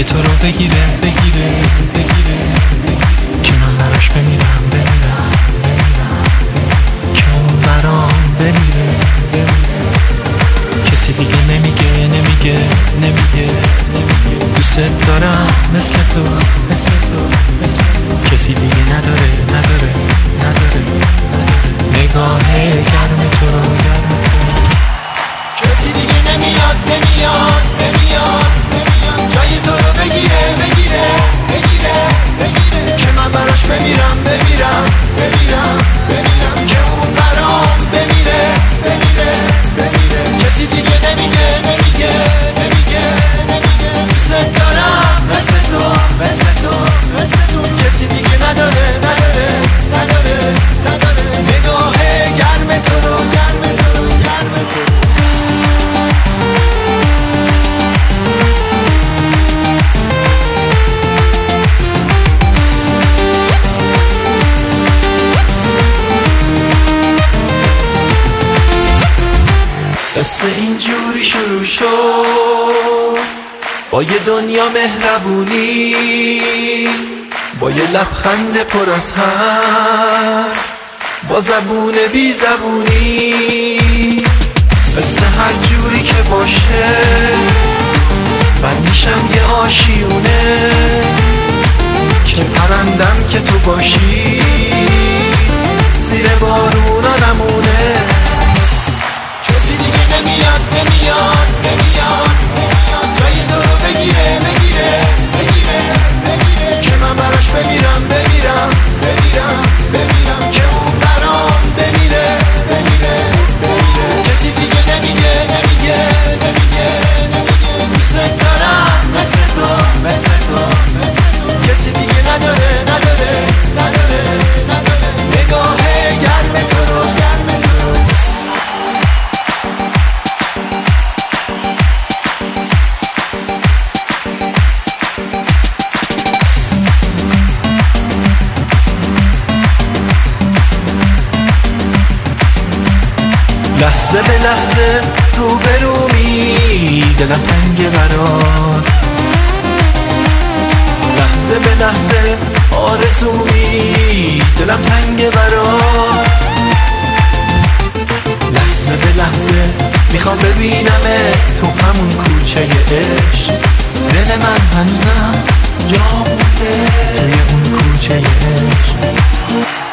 تو رو بگیره بگیره بگیره که من براش بمیرم بمیرم بمیرم که اون برام بمیره بمیره کسی دیگه نمیگه نمیگه نمیگه نمیگه دوست دارم مثل تو مثل تو مثل تو کسی دیگه نداره نداره نداره نگاه گرم تو رو گرم تو کسی دیگه نمیاد نمیاد نمیاد نمیاد جای تو رو بگیره بگیره بگیره بگیره که من براش بمیرم بمیرم بمیرم بمیرم که اون برام بمیره بمیره بمیره کسی دیگه نمیگه نمیگه نمیگه نمیگه دوست دارم مثل تو مثل تو مثل تو کسی دیگه نداره نداره نداره نداره نگاه گرم تو رو گرم تو رو گرم تو رو قصه اینجوری شروع شد با یه دنیا مهربونی با یه لبخند پر از حرف با زبون بی زبونی قصه هر جوری که باشه من میشم یه آشیونه که پرندم که تو باشی زیر بارونا نمونه کسی دیگه نمیاد نمیاد نمیاد نمیاد جای تو رو بگیره بگیره بگیره بگیره که من براش بمیرم بمیرم بمیرم بمیرم که اون برام بمیره بمیره بمیره کسی دیگه نمیگه نمیگه نمیگه نمیگه دوست دارم مثل تو مثل تو مثل تو کسی دیگه نداره نداره نداره نداره نگاه گرم تو رو گرم تو رو لحظه به لحظه روبرومی دلم تنگه برات لحظه به لحظه آرزومی دلم تنگه برات لحظه به لحظه میخوام ببینم تو همون کوچه عشق دل من هنوزم جا مونده توی اون کوچه عشق